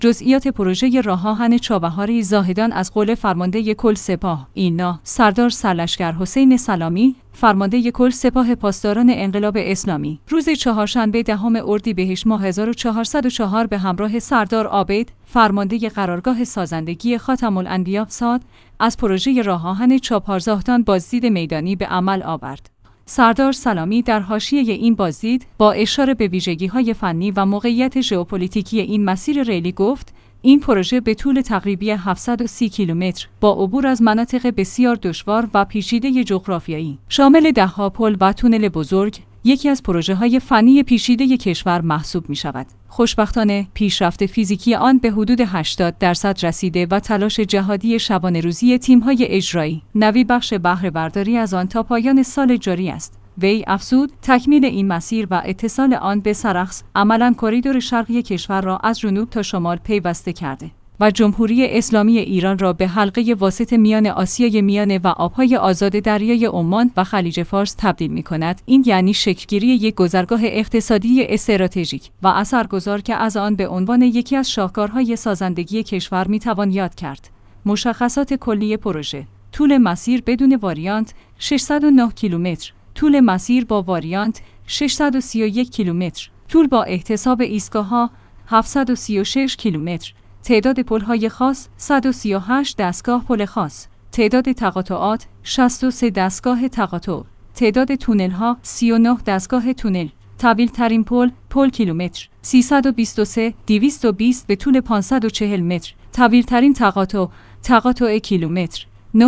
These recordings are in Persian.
جزئیات پروژه راه‌آهن چابهاری زاهدان از قول فرمانده کل سپاه اینا سردار سرلشکر حسین سلامی، فرمانده کل سپاه پاسداران انقلاب اسلامی، روز چهارشنبه دهم اردیبهشت ماه 1404 به همراه سردار عابد، فرمانده قرارگاه سازندگی خاتم الانبیا صاد، از پروژه راه‌آهن چابهار زاهدان بازدید میدانی به عمل آورد. سردار سلامی در حاشیه این بازدید با اشاره به ویژگی‌های فنی و موقعیت ژئوپلیتیکی این مسیر ریلی گفت: این پروژه به طول تقریبی 730 کیلومتر با عبور از مناطق بسیار دشوار و پیچیده جغرافیایی شامل ده‌ها پل و تونل بزرگ، یکی از پروژه‌های فنی پیچیده کشور محسوب می‌شود. خوشبختانه پیشرفت فیزیکی آن به حدود 80% رسیده و تلاش جهادی شبانه روزی تیم‌های اجرایی نوی بخش بهره برداری از آن تا پایان سال جاری است. وی افزود تکمیل این مسیر و اتصال آن به سرخس عملاً کریدور شرقی کشور را از جنوب تا شمال پیوسته کرده و جمهوری اسلامی ایران را به حلقه واسط میان آسیای میانه و آبهای آزاد دریای عمان و خلیج فارس تبدیل می‌کند. این یعنی شکل‌گیری یک گذرگاه اقتصادی استراتژیک و اثرگذار که از آن به عنوان یکی از شاهکارهای سازندگی کشور می‌توان یاد کرد. مشخصات کلی پروژه: طول مسیر بدون واریانت 609 کیلومتر، طول مسیر با واریانت 631 کیلومتر، طول با احتساب ایستگاه‌ها 736 کیلومتر، تعداد پل‌های خاص 138 دستگاه پل خاص، تعداد تقاطعات 63 دستگاه تقاطع، تعداد تونل‌ها 39 دستگاه تونل، طویل‌ترین پل کیلومتر 323 220 به طول 540 متر، طویل‌ترین تقاطع کیلومتر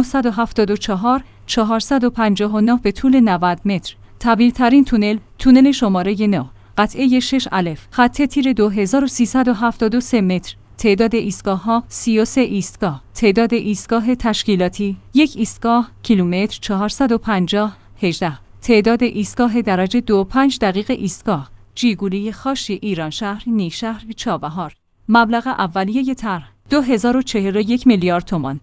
974 459 به طول 90 متر، طویل‌ترین تونل شماره 9 قطعه 6 الف خط تیر 2373 متر، تعداد ایستگاه‌ها 33 ایستگاه، تعداد ایستگاه تشکیلاتی 1 ایستگاه کیلومتر 450 18، تعداد ایستگاه درجه 25 دقیقه ایستگاه جیگولی خاشی ایرانشهر نیشهر چابهار. مبلغ اولیه طرح 2041 میلیارد تومان.